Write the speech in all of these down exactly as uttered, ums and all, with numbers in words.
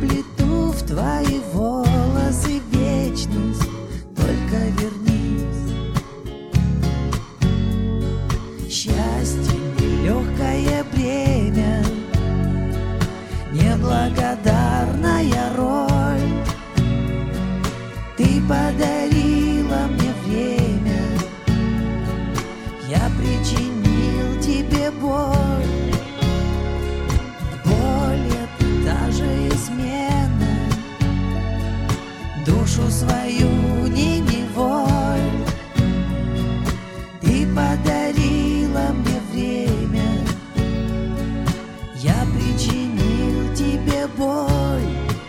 вплету в твои волосы вечность, только вернись. Счастье нелегкое бремя, неблагодарная роль. Ты подарила мне время, я причинил тебе боль. Боль — это даже измена, душу свою не неволь. Ты подарила мне время, я причинил тебе боль.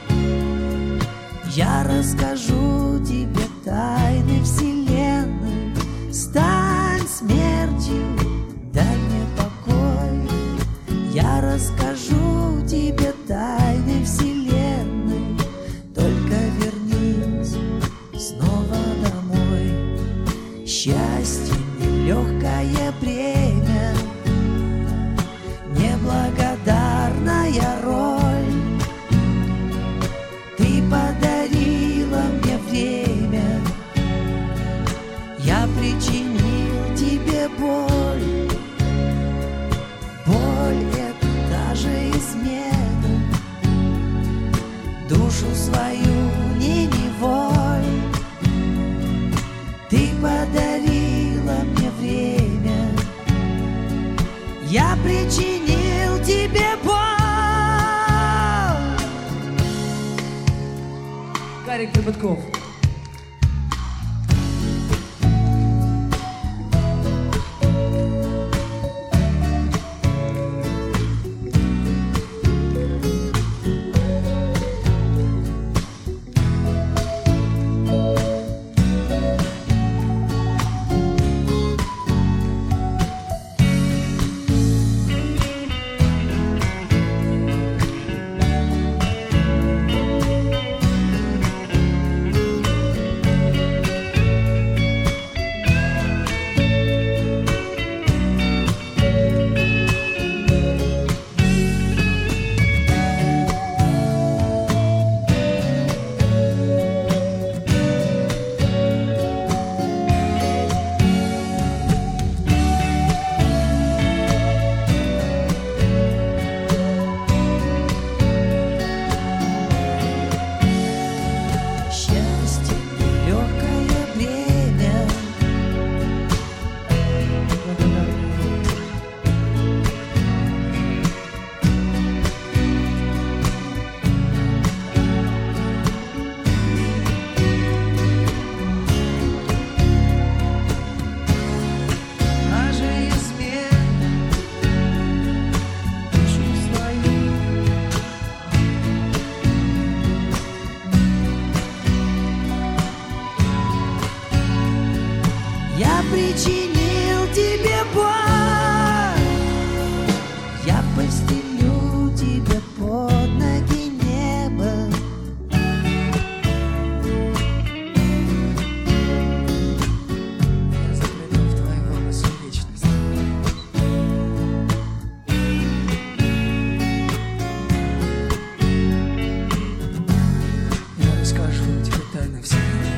Я расскажу тебе тайны вселенной. Стань смертью, дай мне покой. Я расскажу тебе тайны вселенной, только вернись снова домой. Счастье нелегкое бремя, неблагодарная роль. Ты подарила мне время, я причинил тебе боль. Боль — это даже измена, душу свою не неволь. Ты подарила мне время, я причинил тебе боль. Гарик Дроботков. Я причинил тебе боль, я постелю тебе под ноги небо. Я загляну в твои волосы вечность. Я расскажу тебе тайны вселенной.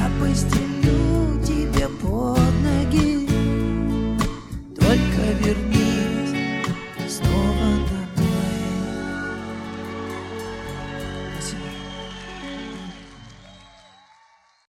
Постелю тебе под ноги, только вернись.